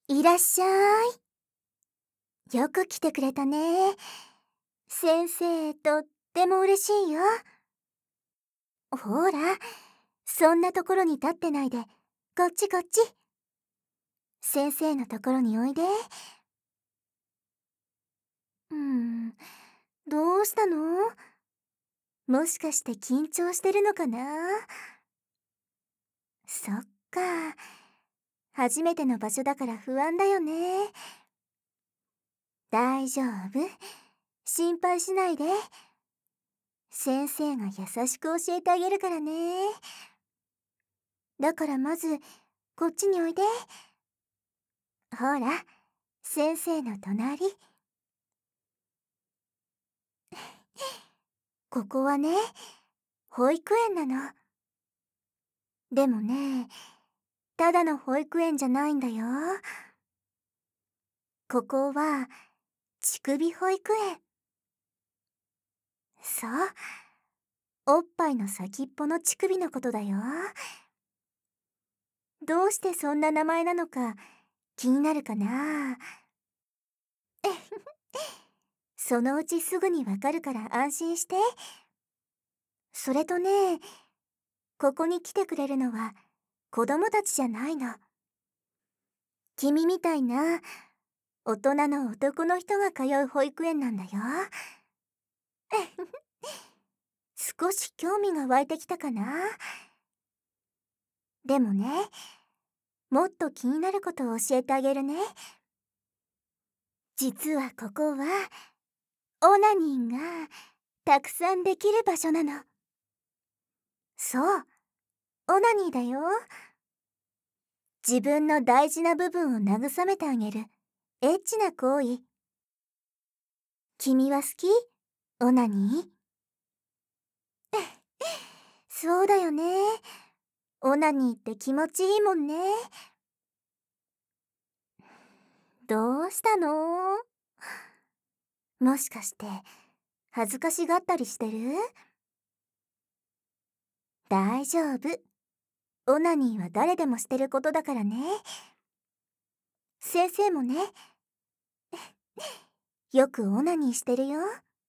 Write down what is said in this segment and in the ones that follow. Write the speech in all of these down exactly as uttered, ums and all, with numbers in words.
いらっしゃい。よく来てくれたね。先生、とっても嬉しいよ。ほら、そんなところに立ってないで、こっちこっち。先生のところにおいで。うーん、どうしたの？もしかして緊張してるのかな？そっか。初めての場所だから不安だよね。大丈夫。心配しないで。先生が優しく教えてあげるからね。だからまず、こっちにおいで。ほら、先生の隣。ここはね、保育園なの。でもね、ただの保育園じゃないんだよ。ここは、乳首保育園。そう。おっぱいの先っぽの乳首のことだよ。どうしてそんな名前なのか気になるかな？そのうちすぐにわかるから安心して。それとね、ここに来てくれるのは子供たちじゃないの。君みたいな大人の男の人が通う保育園なんだよ。少し興味が湧いてきたかな？でもね、もっと気になることを教えてあげるね。実はここはオナニーがたくさんできる場所なの。そう、オナニーだよ。自分の大事な部分を慰めてあげるエッチな行為。君は好き？オナニー？そうだよね。オナニーって気持ちいいもんね。どうしたの？もしかして恥ずかしがったりしてる？大丈夫。オナニーは誰でもしてることだからね。先生もね。よくオナニーしてるよ。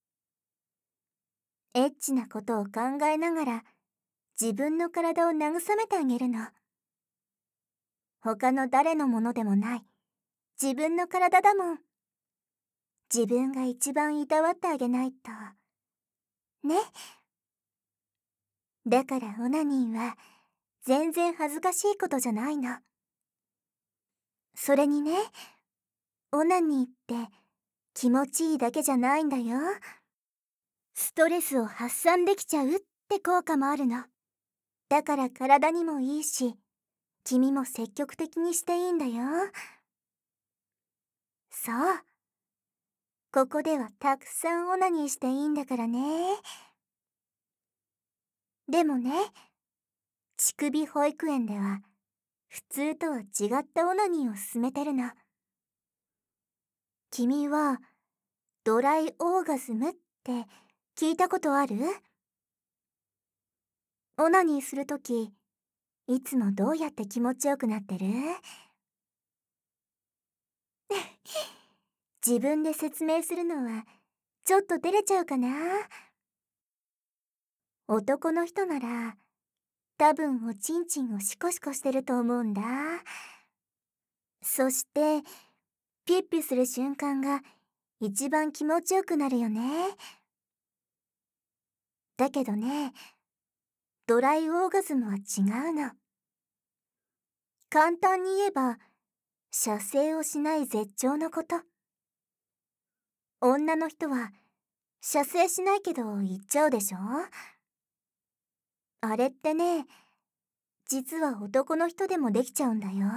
エッチなことを考えながら自分の体を慰めてあげるの。他の誰のものでもない自分の体だもん。自分が一番いたわってあげないと。ね。だからオナニーは全然恥ずかしいことじゃないの。それにね、オナニーって気持ちいいだけじゃないんだよ。ストレスを発散できちゃうって効果もあるの。だから体にもいいし、君も積極的にしていいんだよ。そう。ここではたくさんオナニーしていいんだからね。でもね、乳首保育園では普通とは違ったオナニーを進めてるの。君はドライオーガズムって聞いたことある？オナニーするとき、いつもどうやって気持ちよくなってる？自分で説明するのはちょっと照れちゃうかな。男の人なら多分おちんちんをシコシコしてると思うんだ。そしてピッピする瞬間が一番気持ちよくなるよね。だけどね、ドライオーガズムは違うの。簡単に言えば射精をしない絶頂のこと。女の人は射精しないけど言っちゃうでしょ？あれってね、実は男の人でもできちゃうんだよ。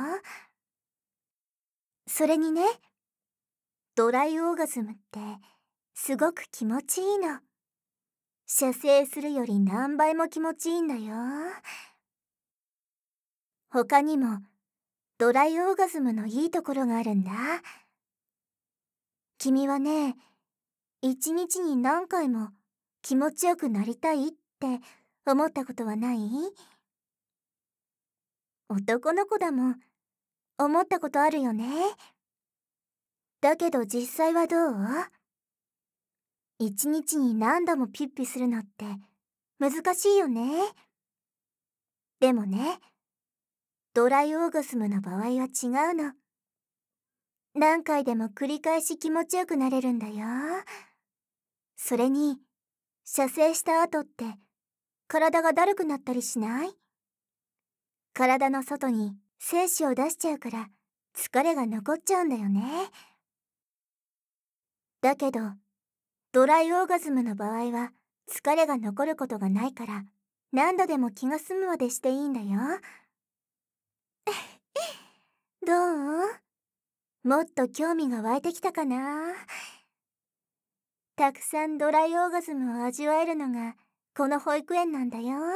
それにね、ドライオーガズムってすごく気持ちいいの。射精するより何倍も気持ちいいんだよ。他にもドライオーガズムのいいところがあるんだ。君はね、一日に何回も気持ちよくなりたいって思ったことはない？男の子だもん。 思ったことあるよね。だけど実際はどう？一日に何度もピッピするのって難しいよね。でもね、ドライオーガズムの場合は違うの。何回でも繰り返し気持ちよくなれるんだよ。それに、射精した後って体がだるくなったりしない？体の外に精子を出しちゃうから疲れが残っちゃうんだよね。だけど、ドライオーガズムの場合は疲れが残ることがないから何度でも気が済むまでしていいんだよ。どう？もっと興味が湧いてきたかな？たくさんドライオーガズムを味わえるのがこの保育園なんだよ。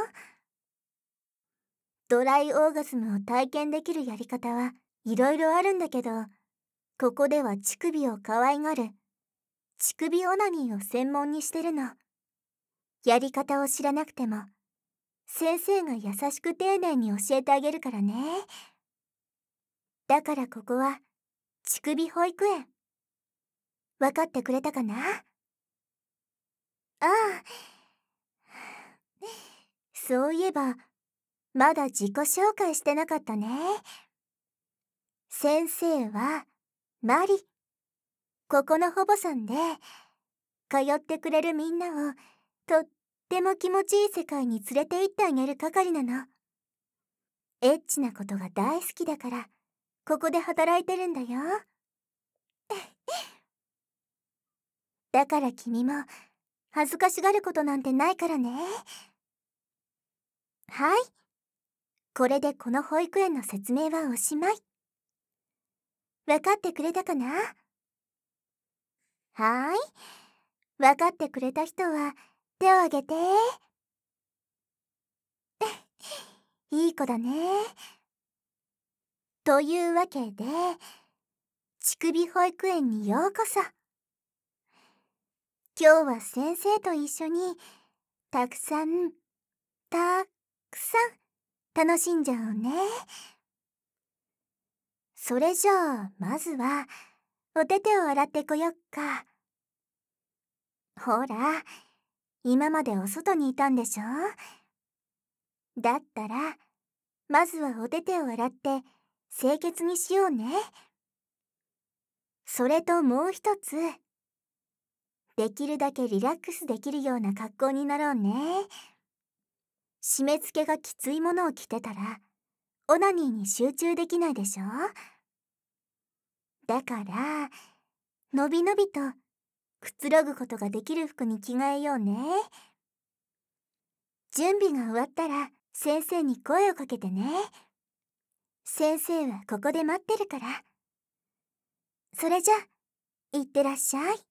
ドライオーガズムを体験できるやり方はいろいろあるんだけど、ここでは乳首を可愛がる乳首オナニーを専門にしてるの。やり方を知らなくても先生が優しく丁寧に教えてあげるからね。だからここは乳首保育園。分かってくれたかな？ああ、そういえばまだ自己紹介してなかったね。先生はマリ。ここの保母さんで、通ってくれるみんなをとっても気持ちいい世界に連れて行ってあげる係なの。エッチなことが大好きだからここで働いてるんだよ。だから君も恥ずかしがることなんてないからね。はい、これでこの保育園の説明はおしまい。分かってくれたかな？はーい、分かってくれた人は手を挙げて。いい子だね。というわけで、乳首保育園にようこそ。今日は先生と一緒にたくさんたくさん楽しんじゃおうね。それじゃあまずはお手手を洗ってこよっか。ほら、今までお外にいたんでしょ？だったらまずはお手手を洗って清潔にしようね。それともう一つ、できるだけリラックスできるような格好になろうね。締め付けがきついものを着てたらオナニーに集中できないでしょ？だからのびのびとくつろぐことができる服に着替えようね。準備が終わったら先生に声をかけてね。先生はここで待ってるから。それじゃ、いってらっしゃい。